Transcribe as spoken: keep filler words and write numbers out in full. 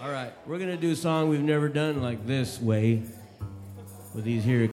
All right, we're gonna do a song we've never done like this way with these here